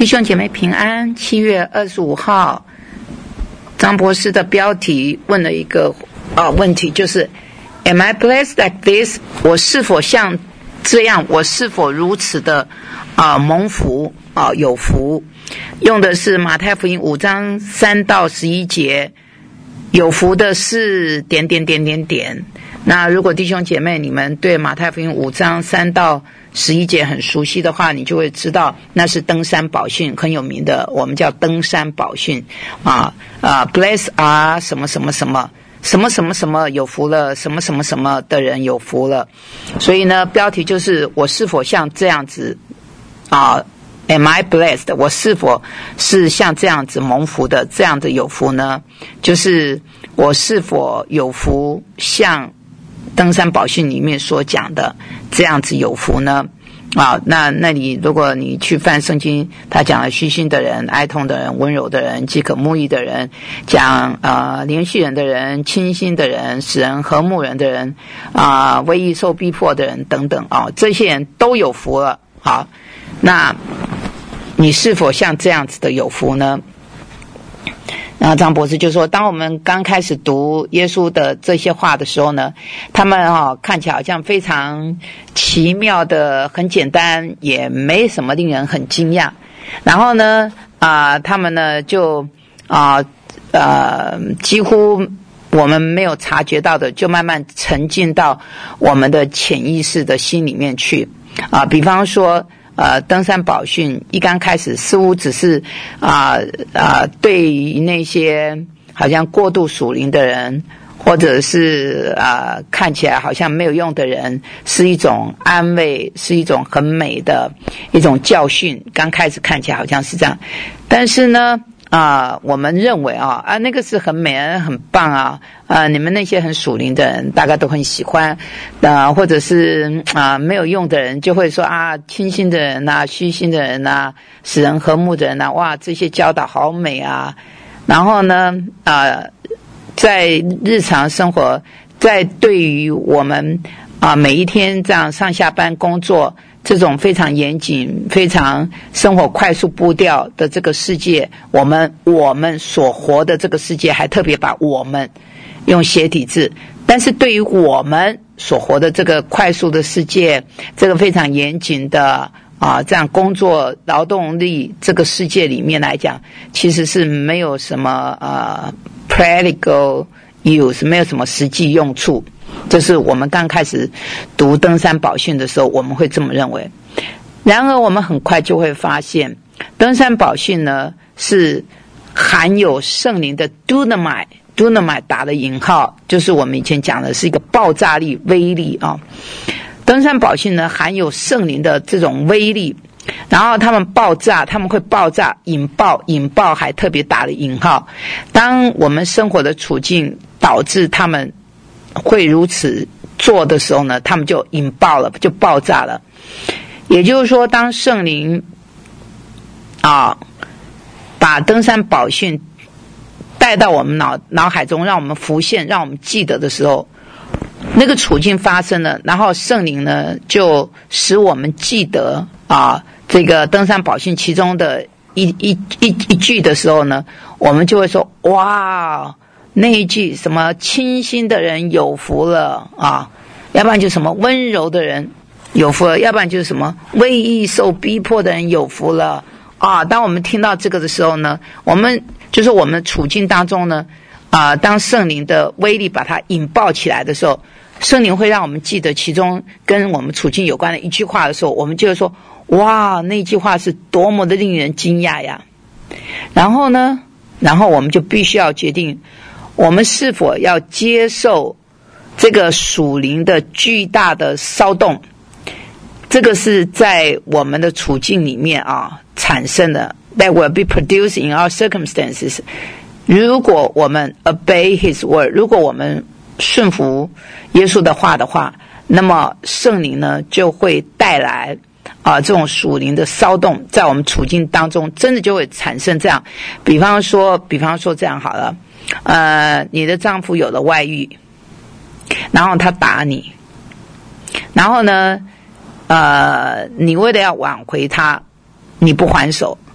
弟兄姐妹平安。7月25号，张博士的标题问了一个问题，就是 Am I blessed like this？ 我是否像这样？我是否如此的蒙福有福？用的是马太福音5章3到11节，有福的是点点点点点。那如果弟兄姐妹你们对马太福音5章3到11节很熟悉的话，你就会知道那是登山宝训，很有名的，我们叫登山宝训bless are 什么什么什么什么什么什么有福了，什么什么什么的人有福了。所以呢，标题就是我是否像这样子Am I blessed？ 我是否是像这样子蒙福的，这样的有福呢？就是我是否有福像登山宝训里面所讲的这样子有福呢？那里如果你去翻圣经，他讲了虚心的人、哀痛的人、温柔的人、饥渴慕义的人，讲连续人的人、清心的人、使人和睦人的人为义受逼迫的人等等这些人都有福了。好，那你是否像这样子的有福呢？然后张博士就说，当我们刚开始读耶稣的这些话的时候呢，他们看起来好像非常奇妙的，很简单，也没什么令人很惊讶。然后呢他们呢就几乎我们没有察觉到的，就慢慢沉进到我们的潜意识的心里面去比方说登山宝训一刚开始似乎只是对于那些好像过度属灵的人，或者是看起来好像没有用的人，是一种安慰，是一种很美的一种教训。刚开始看起来好像是这样，但是呢我们认为那个是很美很棒你们那些很属灵的人大概都很喜欢或者是没有用的人就会说清心的人虚心的人使人和睦的人哇，这些教导好美然后呢在日常生活，在对于我们每一天这样上下班工作这种非常严谨、非常生活快速步调的这个世界，我们所活的这个世界，还特别把我们用斜体字。但是对于我们所活的这个快速的世界，这个非常严谨的这样工作劳动力这个世界里面来讲，其实是没有什么practical use， 没有什么实际用处。这是我们刚开始读登山宝训的时候，我们会这么认为。然而我们很快就会发现，登山宝训呢是含有圣灵的 Dynamite 打了引号，就是我们以前讲的是一个爆炸力、威力登山宝训呢含有圣灵的这种威力，然后他们会爆炸，引爆还特别打了引号。当我们生活的处境导致他们会如此做的时候呢，他们就引爆了，就爆炸了。也就是说，当圣灵把登山宝训带到我们脑海中，让我们浮现，让我们记得的时候，那个处境发生了，然后圣灵呢就使我们记得这个登山宝训其中的一句的时候呢，我们就会说哇，那一句什么清心的人有福了要不然就什么温柔的人有福了，要不然就是什么为义受逼迫的人有福了当我们听到这个的时候呢，我们就是我们处境当中呢当圣灵的威力把它引爆起来的时候，圣灵会让我们记得其中跟我们处境有关的一句话的时候，我们就会说哇，那句话是多么的令人惊讶呀。然后我们就必须要决定，我们是否要接受这个属灵的巨大的骚动。这个是在我们的处境里面产生的 that will be produced in our circumstances。 如果我们 obey his word， 如果我们顺服耶稣的话，那么圣灵呢就会带来这种属灵的骚动，在我们处境当中真的就会产生这样。比方说这样好了，你的丈夫有了外遇，然后他打你，然后呢你为了要挽回他，你不还手，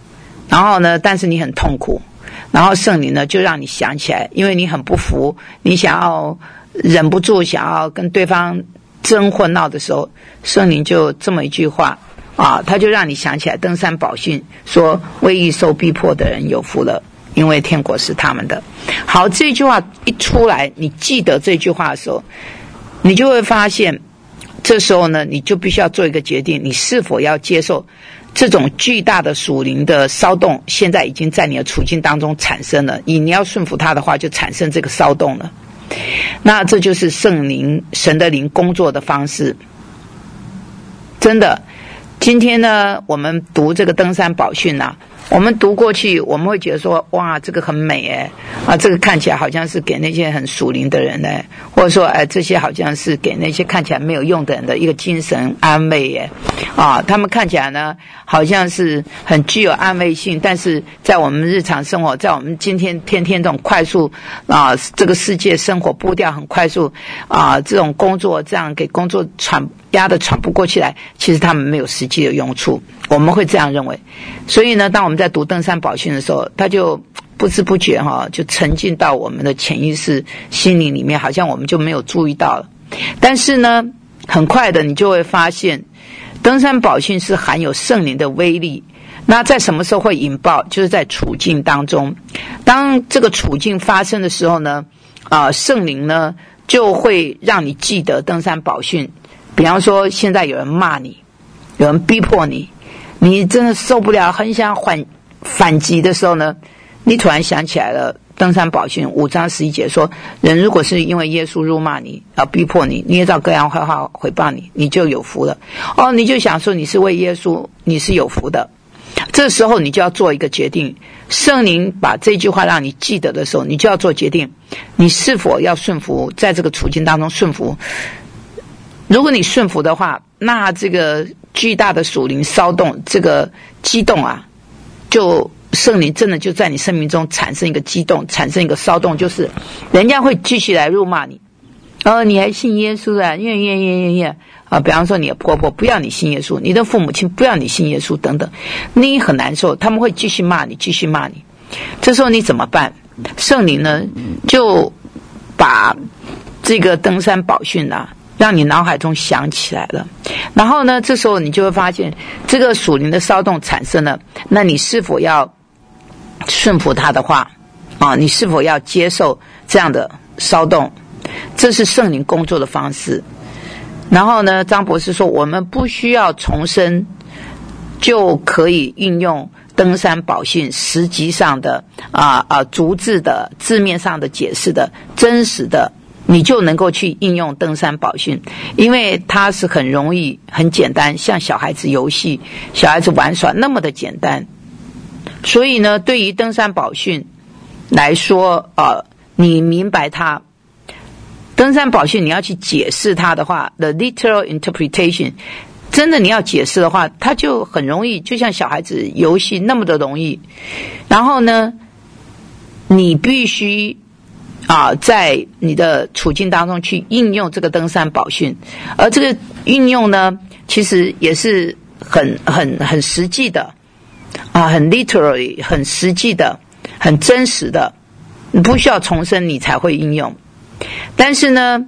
然后呢，但是你很痛苦，然后圣灵呢就让你想起来，因为你很不服，你想要忍不住想要跟对方争或闹的时候，圣灵就这么一句话啊，他就让你想起来登山宝训说，为义受逼迫的人有福了，因为天国是他们的。好，这句话一出来，你记得这句话的时候，你就会发现，这时候呢，你就必须要做一个决定，你是否要接受这种巨大的属灵的骚动，现在已经在你的处境当中产生了，你要顺服他的话，就产生这个骚动了。那这就是圣灵神的灵工作的方式。真的，今天呢我们读这个登山宝训啊，我们读过去我们会觉得说，哇，这个很美这个看起来好像是给那些很属灵的人或者说这些好像是给那些看起来没有用的人的一个精神安慰他们看起来呢好像是很具有安慰性，但是在我们日常生活，在我们今天天天这种快速这个世界生活步调很快速这种工作这样给工作压得喘不过气来，其实他们没有实际的用处，我们会这样认为。所以呢，当我们在读登山宝训的时候，他就不知不觉就沉浸到我们的潜意识心灵里面，好像我们就没有注意到了。但是呢，很快的你就会发现，登山宝训是含有圣灵的威力。那在什么时候会引爆？就是在处境当中，当这个处境发生的时候呢，圣灵呢就会让你记得登山宝训。比方说，现在有人骂你，有人逼迫你，你真的受不了，很想反击的时候呢，你突然想起来了登山宝训5章11节说，人如果是因为耶稣辱骂你，要逼迫你，捏造各样坏话毁谤你，你就有福了。你就想说你是为耶稣，你是有福的。这时候你就要做一个决定，圣灵把这句话让你记得的时候，你就要做决定，你是否要顺服，在这个处境当中顺服。如果你顺服的话，那这个巨大的属灵骚动，这个激动就圣灵真的就在你生命中产生一个激动，产生一个骚动，就是人家会继续来辱骂你。你还信耶稣比方说你的婆婆不要你信耶稣，你的父母亲不要你信耶稣等等，你很难受，他们会继续骂你，继续骂你。这时候你怎么办？圣灵呢就把这个登山宝训让你脑海中想起来了，然后呢，这时候你就会发现这个属灵的骚动产生了，那你是否要顺服他的话你是否要接受这样的骚动？这是圣灵工作的方式。然后呢，张博士说，我们不需要重生就可以运用登山宝训实际上的逐字的字面上的解释的真实的，你就能够去应用登山宝训，因为它是很容易很简单，像小孩子游戏小孩子玩耍那么的简单。所以呢，对于登山宝训来说你明白它，登山宝训你要去解释它的话， the literal interpretation 真的你要解释的话，它就很容易，就像小孩子游戏那么的容易。然后呢，你必须在你的处境当中去应用这个登山宝训，而这个应用呢，其实也是很实际的很 literally 很实际的，很真实的，你不需要重生你才会应用。但是呢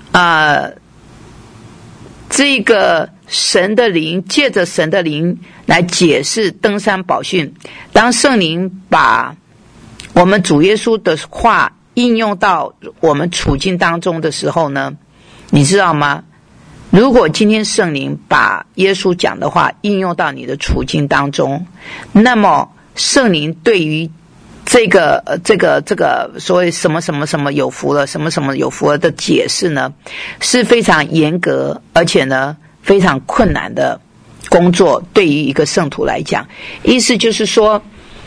这个神的灵借着神的灵来解释登山宝训，当圣灵把我们主耶稣的话应用到我们处境当中的时候呢，你知道吗？如果今天圣灵把耶稣讲的话应用到你的处境当中，那么圣灵对于这个所谓什么什么什么有福了，什么什么有福了的解释呢，是非常严格而且呢非常困难的工作，对于一个圣徒来讲。意思就是说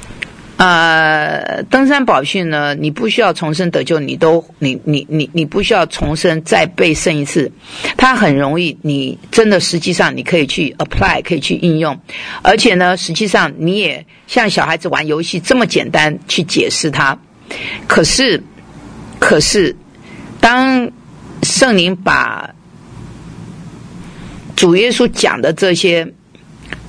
登山宝训呢，你不需要重生得救，你不需要重生再被生一次，它很容易，你真的实际上你可以去 apply， 可以去应用，而且呢实际上你也像小孩子玩游戏这么简单去解释它。可是当圣灵把主耶稣讲的这些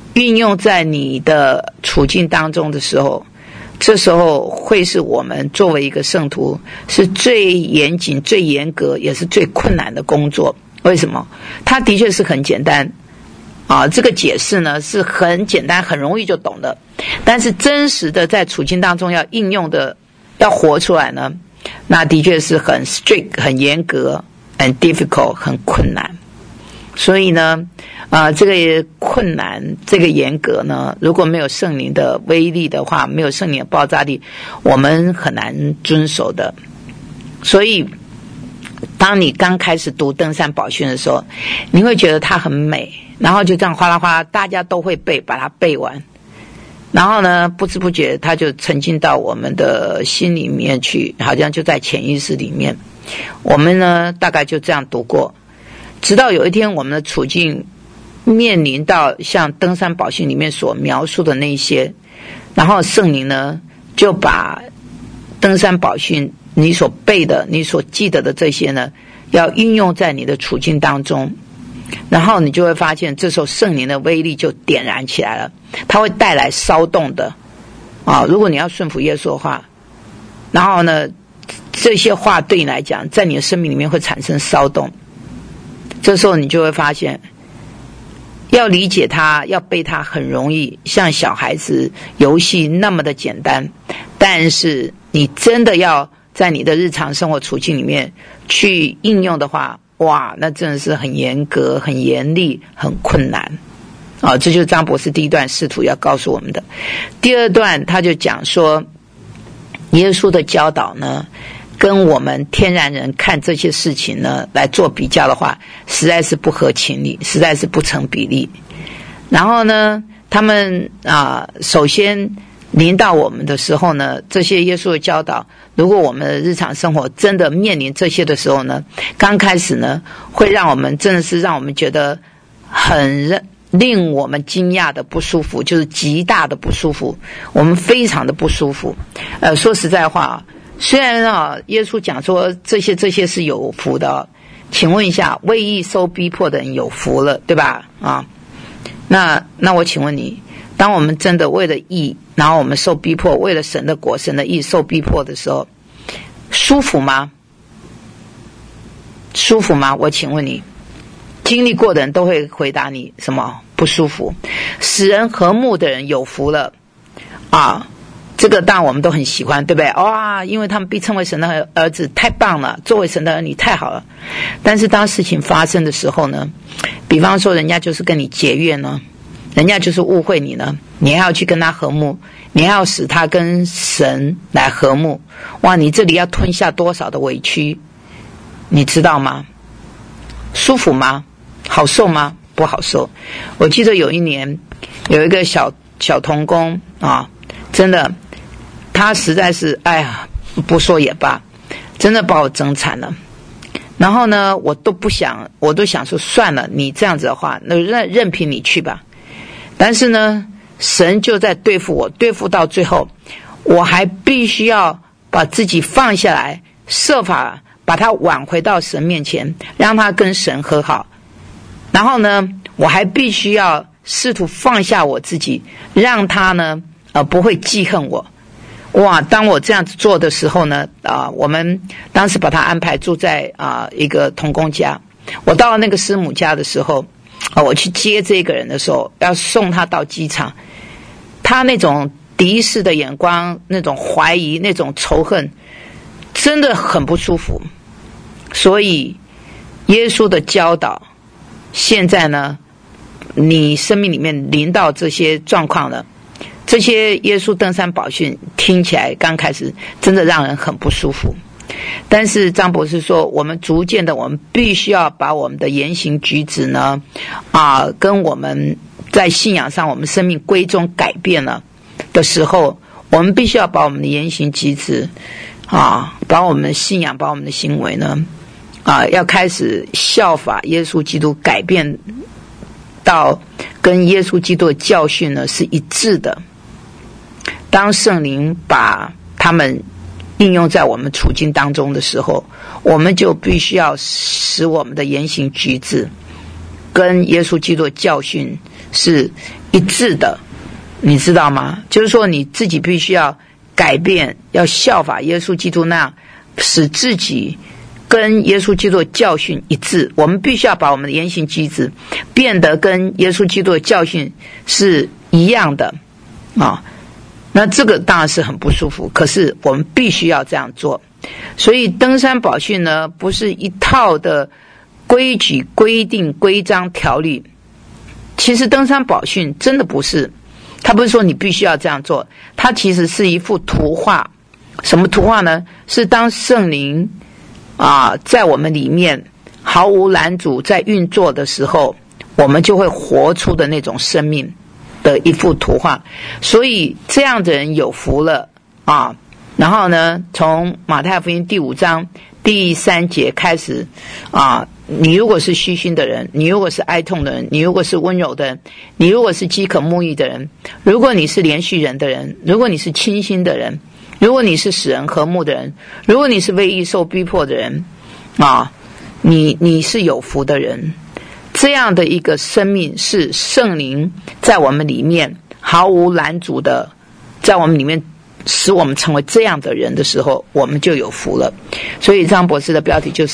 运用在你的处境当中的时候，这时候会是我们作为一个圣徒是最严谨、最严格，也是最困难的工作。为什么？它的确是很简单啊，这个解释呢是很简单，很容易就懂的。但是真实的在处境当中要应用的，要活出来呢，那的确是很 strict、很严格、很 difficult、很困难。所以呢，这个困难、这个严格呢，如果没有圣灵的威力的话，没有圣灵的爆炸力，我们很难遵守的。所以，当你刚开始读登山宝训的时候，你会觉得它很美，然后就这样哗啦哗啦，大家都会背，把它背完。然后呢，不知不觉它就沉浸到我们的心里面去，好像就在潜意识里面。我们呢，大概就这样读过。直到有一天我们的处境面临到像登山宝训里面所描述的那些，然后圣灵呢就把登山宝训你所背的、你所记得的这些呢，要运用在你的处境当中，然后你就会发现这时候圣灵的威力就点燃起来了，它会带来骚动的如果你要顺服耶稣的话，然后呢这些话对你来讲在你的生命里面会产生骚动，这时候你就会发现要理解它、要背它很容易，像小孩子游戏那么的简单，但是你真的要在你的日常生活处境里面去应用的话，哇，那真的是很严格、很严厉、很困难这就是张博士第一段试图要告诉我们的。第二段他就讲说，耶稣的教导呢跟我们天然人看这些事情呢来做比较的话，实在是不合情理，实在是不成比例。然后呢，他们首先临到我们的时候呢，这些耶稣的教导，如果我们的日常生活真的面临这些的时候呢，刚开始呢会让我们真的是让我们觉得很令我们惊讶的不舒服，就是极大的不舒服，我们非常的不舒服。说实在话，虽然耶稣讲说这些是有福的请问一下，为义受逼迫的人有福了，对吧？那我请问你，当我们真的为了义，然后我们受逼迫，为了神的国、神的义受逼迫的时候，舒服吗？舒服吗？我请问你，经历过的人都会回答你什么？不舒服。使人和睦的人有福了这个当然我们都很喜欢，对不对？因为他们被称为神的儿子，太棒了，作为神的儿女太好了。但是当事情发生的时候呢，比方说人家就是跟你结怨呢，人家就是误会你呢，你还要去跟他和睦，你还要使他跟神来和睦，哇，你这里要吞下多少的委屈，你知道吗？舒服吗？好受吗？不好受。我记得有一年有一个小童工真的他实在是不说也罢，真的把我整惨了。然后呢我都想说算了，你这样子的话那任凭你去吧。但是呢神就在对付我，对付到最后我还必须要把自己放下来，设法把他挽回到神面前，让他跟神和好。然后呢我还必须要试图放下我自己，让他呢不会记恨我。哇，当我这样子做的时候呢我们当时把他安排住在一个同工家。我到了那个师母家的时候我去接这个人的时候，要送他到机场，他那种敌视的眼光，那种怀疑，那种仇恨，真的很不舒服。所以耶稣的教导现在呢，你生命里面临到这些状况了，这些耶稣登山宝训听起来刚开始真的让人很不舒服。但是张博士说，我们逐渐的，我们必须要把我们的言行举止呢跟我们在信仰上我们生命归宗改变了的时候，我们必须要把我们的言行举止把我们的信仰，把我们的行为呢要开始效法耶稣基督，改变到跟耶稣基督的教训呢是一致的。当圣灵把他们应用在我们处境当中的时候，我们就必须要使我们的言行举止跟耶稣基督的教训是一致的，你知道吗？就是说你自己必须要改变，要效法耶稣基督那样，使自己跟耶稣基督的教训一致。我们必须要把我们的言行举止变得跟耶稣基督的教训是一样的啊。那这个当然是很不舒服，可是我们必须要这样做。所以登山宝训呢，不是一套的规矩、规定、规章、条例。其实登山宝训真的不是，它不是说你必须要这样做，它其实是一幅图画。什么图画呢？是当圣灵在我们里面毫无拦阻在运作的时候，我们就会活出的那种生命的一幅图画。所以这样的人有福了啊！然后呢，从马太福音第5章第3节开始你如果是虚心的人，你如果是哀痛的人，你如果是温柔的人，你如果是饥渴慕义的人，如果你是连续人的人，如果你是清心的人，如果你是使人和睦的人，如果你是为义受逼迫的人你是有福的人。这样的一个生命是圣灵在我们里面毫无拦阻的在我们里面使我们成为这样的人的时候，我们就有福了。所以张博士的标题就是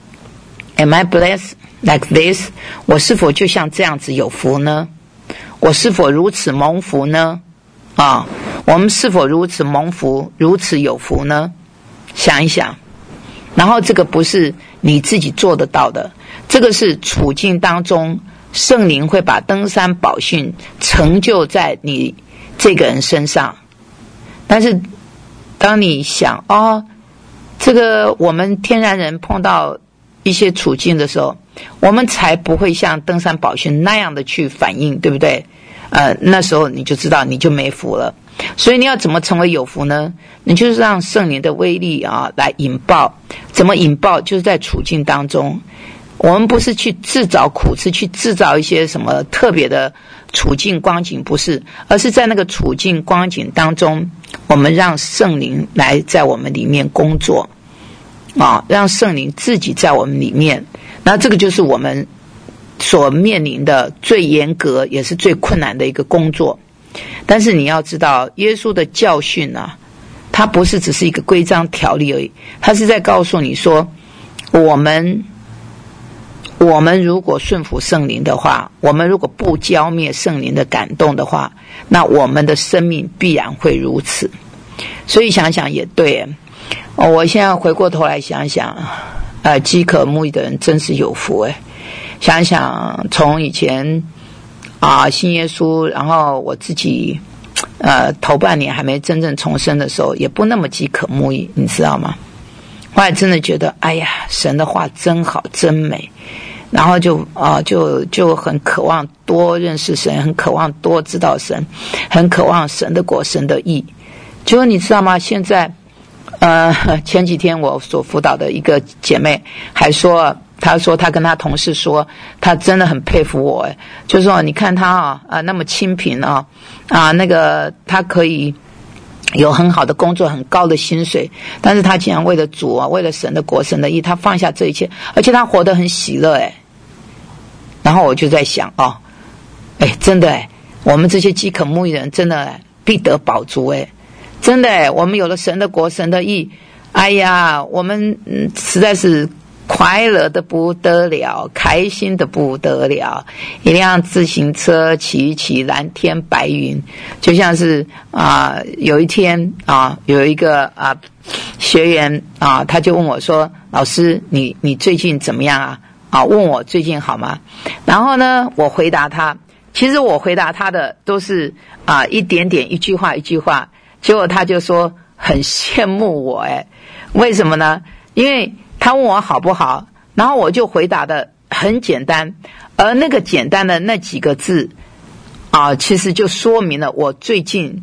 Am I blessed like this？ 我是否就像这样子有福呢？我是否如此蒙福呢？我们是否如此蒙福，如此有福呢？想一想。然后这个不是你自己做得到的，这个是处境当中圣灵会把登山宝训成就在你这个人身上。但是当你想这个我们天然人碰到一些处境的时候，我们才不会像登山宝训那样的去反应，对不对？那时候你就知道你就没福了。所以你要怎么成为有福呢？你就是让圣灵的威力来引爆。怎么引爆？就是在处境当中，我们不是去自找苦吃，去制造一些什么特别的处境光景，不是，而是在那个处境光景当中，我们让圣灵来在我们里面工作让圣灵自己在我们里面。那这个就是我们所面临的最严格也是最困难的一个工作。但是你要知道，耶稣的教训它不是只是一个规章条例而已，它是在告诉你说，我们如果顺服圣灵的话，我们如果不浇灭圣灵的感动的话，那我们的生命必然会如此。所以想想也对我现在回过头来想想饥渴慕义的人真是有福想想从以前信耶稣，然后我自己头半年还没真正重生的时候，也不那么饥渴慕义，你知道吗？后来真的觉得哎呀，神的话真好真美，然后就很渴望多认识神，很渴望多知道神，很渴望神的国神的义。结果你知道吗？现在前几天我所辅导的一个姐妹还说，她说她跟她同事说，她真的很佩服我就是说你看她那么清贫那个她可以有很好的工作，很高的薪水，但是她竟然为了主为了神的国神的义，她放下这一切，而且她活得很喜乐然后我就在想真的我们这些饥渴慕义的人真的必得饱足真的我们有了神的国神的义，哎呀我们实在是快乐的不得了，开心的不得了。一辆自行车骑一骑，蓝天白云，就像是有一天有一个学员他就问我说，老师你最近怎么样问我最近好吗？然后呢我回答他，其实我回答他的都是一点点一句话一句话，结果他就说很羡慕我为什么呢？因为他问我好不好，然后我就回答的很简单，而那个简单的那几个字其实就说明了我最近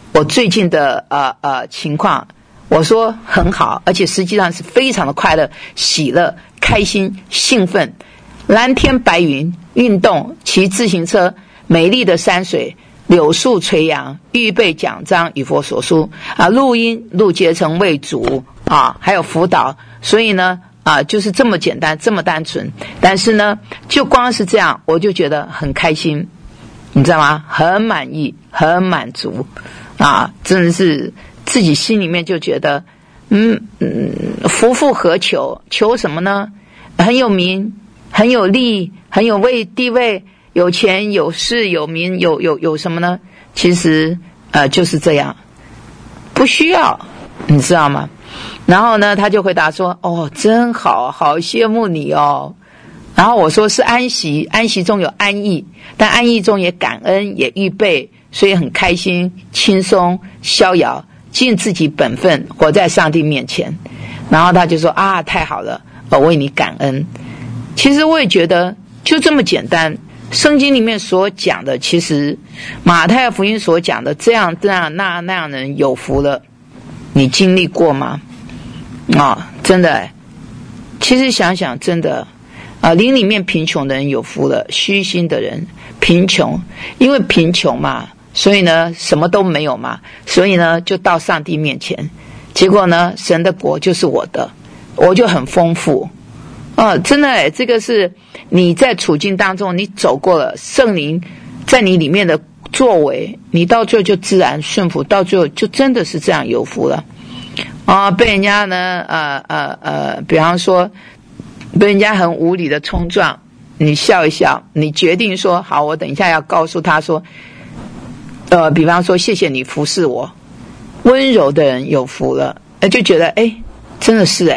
的情况。我说很好，而且实际上是非常的快乐、喜乐、开心、兴奋，蓝天白云，运动，骑自行车，美丽的山水，柳树垂杨，预备讲章以佛所书录音录结成为主还有辅导。所以呢就是这么简单这么单纯，但是呢就光是这样我就觉得很开心你知道吗？很满意，很满足啊！真的是自己心里面就觉得，夫复何求？求什么呢？很有名，很有利，很有地位，有钱，有势，有名，有什么呢？其实就是这样，不需要，你知道吗？然后呢，他就回答说：“哦，真好，好羡慕你哦。”然后我说是安息，安息中有安逸，但安逸中也感恩，也预备，所以很开心、轻松、逍遥，尽自己本分，活在上帝面前。然后他就说啊，太好了，我为你感恩。其实我也觉得就这么简单，圣经里面所讲的，其实马太福音所讲的这样那样人有福了，你经历过吗？真的，其实想想真的。灵里面贫穷的人有福了，虚心的人贫穷，因为贫穷嘛，所以呢什么都没有嘛，所以呢就到上帝面前，结果呢神的国就是我的，我就很丰富。真的这个是你在处境当中你走过了，圣灵在你里面的作为，你到最后就自然顺服，到最后就真的是这样有福了。被人家呢比方说被人家很无理的冲撞，你笑一笑，你决定说好，我等一下要告诉他说比方说谢谢你服侍我。温柔的人有福了，就觉得真的是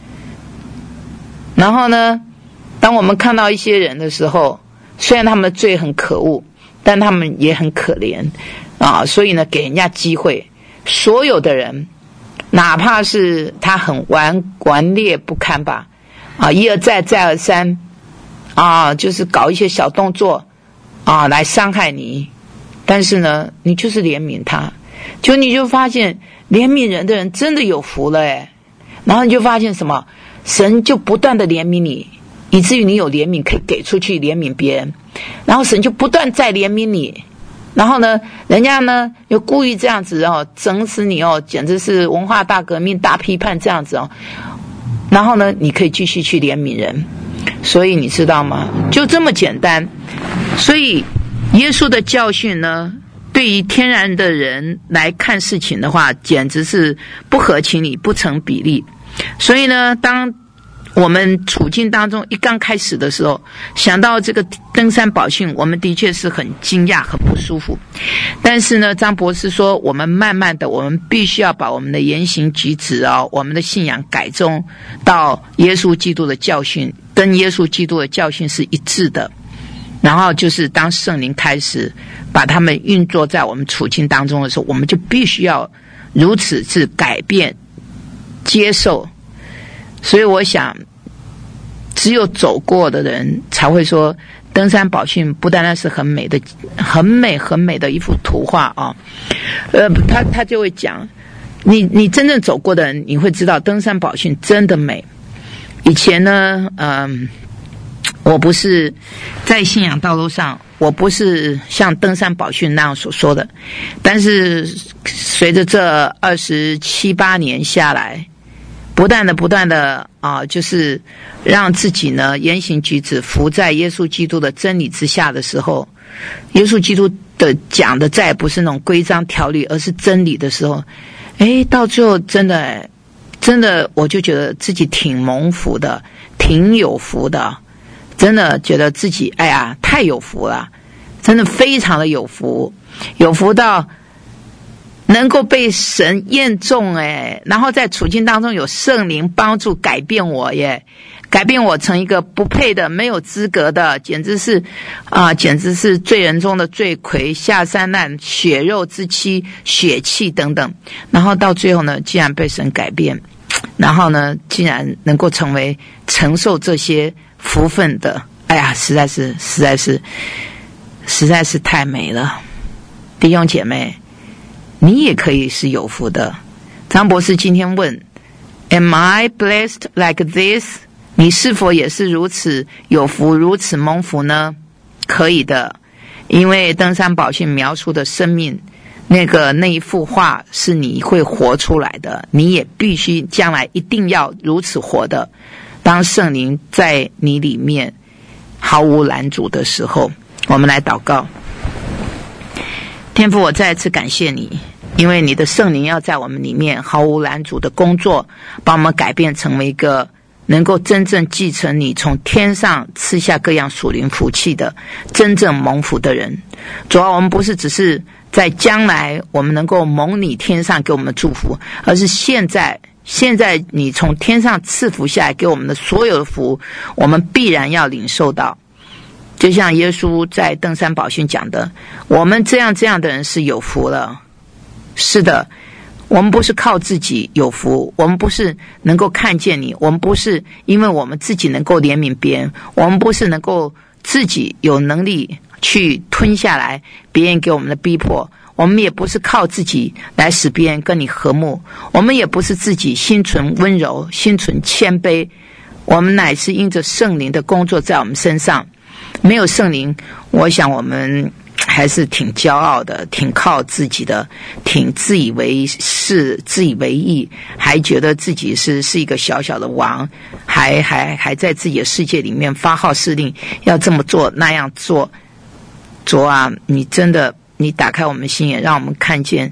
然后呢，当我们看到一些人的时候，虽然他们的罪很可恶，但他们也很可怜所以呢给人家机会。所有的人哪怕是他很顽劣不堪吧，一而再再而三就是搞一些小动作来伤害你，但是呢你就是怜悯他，你就发现怜悯人的人真的有福了然后你就发现什么，神就不断的怜悯你，以至于你有怜悯可以给出去怜悯别人，然后神就不断再怜悯你，然后呢人家呢又故意这样子整死你简直是文化大革命大批判这样子然后呢你可以继续去怜悯人。所以你知道吗，就这么简单。所以耶稣的教训呢，对于天然的人来看事情的话，简直是不合情理，不成比例。所以呢，当我们处境当中一刚开始的时候，想到这个登山宝训，我们的确是很惊讶很不舒服。但是呢，张博士说我们慢慢的，我们必须要把我们的言行举止我们的信仰改正到耶稣基督的教训，跟耶稣基督的教训是一致的。然后就是当圣灵开始把他们运作在我们处境当中的时候，我们就必须要如此是改变接受。所以我想只有走过的人才会说登山宝训不单单是很美的一幅图画他就会讲你真正走过的人，你会知道登山宝训真的美。以前呢我不是在信仰道路上，我不是像登山宝训那样所说的，但是随着这27、8年下来，不断的就是让自己呢言行举止服在耶稣基督的真理之下的时候，耶稣基督的讲的再也不是那种规章条例，而是真理的时候，到最后真的我就觉得自己挺蒙福的，挺有福的，真的觉得自己太有福了，真的非常的有福，有福到能够被神验中然后在处境当中有圣灵帮助改变我改变我成一个不配的没有资格的，简直是罪人中的罪魁，下三滥，血肉之妻，血气等等，然后到最后呢竟然被神改变，然后呢竟然能够成为承受这些福分的，实在是太美了。弟兄姐妹，你也可以是有福的。张博士今天问 Am I blessed like this？ 你是否也是如此有福，如此蒙福呢？可以的，因为登山宝训描述的生命那一幅画是你会活出来的，你也必须将来一定要如此活的。当圣灵在你里面毫无拦阻的时候，我们来祷告。 天父，我再一次感谢你，因为你的圣灵要在我们里面毫无拦阻的工作，把我们改变成为一个能够真正继承你从天上赐下各样属灵福气的真正蒙福的人。主要我们不是只是在将来我们能够蒙你天上给我们的祝福，而是现在你从天上赐福下来给我们的所有的福，我们必然要领受到。就像耶稣在登山宝训讲的，我们这样的人是有福了。是的，我们不是靠自己有福，我们不是能够看见你，我们不是因为我们自己能够怜悯别人，我们不是能够自己有能力去吞下来别人给我们的逼迫，我们也不是靠自己来使别人跟你和睦，我们也不是自己心存温柔心存谦卑，我们乃是因着圣灵的工作在我们身上。没有圣灵，我想我们还是挺骄傲的，挺靠自己的，挺自以为是自以为意，还觉得自己是一个小小的王，还在自己的世界里面发号施令，要这么做那样做。主啊，你真的你打开我们心眼，让我们看见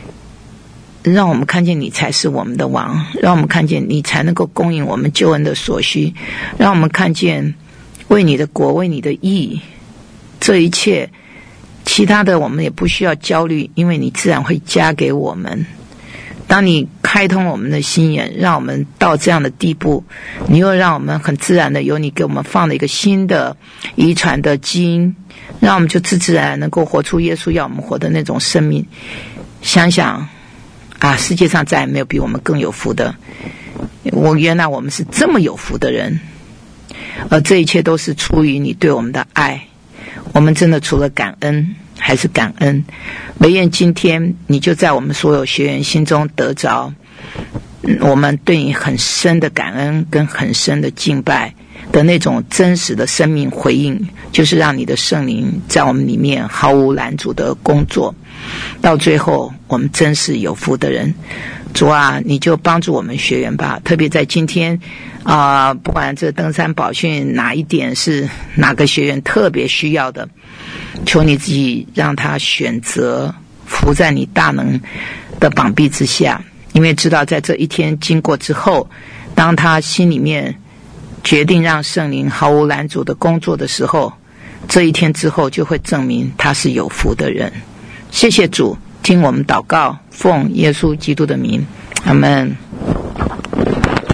你才是我们的王，让我们看见你才能够供应我们救恩的所需，让我们看见为你的国为你的义，这一切其他的我们也不需要焦虑，因为你自然会加给我们。当你开通我们的心眼，让我们到这样的地步，你又让我们很自然的有你给我们放了一个新的遗传的基因，让我们就自然能够活出耶稣要我们活的那种生命。想想啊，世界上再也没有比我们更有福的，原来我们是这么有福的人，而这一切都是出于你对我们的爱。我们真的除了感恩还是感恩，唯愿今天你就在我们所有学员心中得着我们对你很深的感恩跟很深的敬拜的那种真实的生命回应，就是让你的圣灵在我们里面毫无拦阻的工作，到最后我们真是有福的人。主啊，你就帮助我们学员吧，特别在今天不管这登山宝训哪一点是哪个学员特别需要的，求你自己让他选择伏在你大能的膀臂之下，因为知道在这一天经过之后，当他心里面决定让圣灵毫无拦阻的工作的时候，这一天之后就会证明他是有福的人。谢谢主，听我们祷告，奉耶稣基督的名，阿们。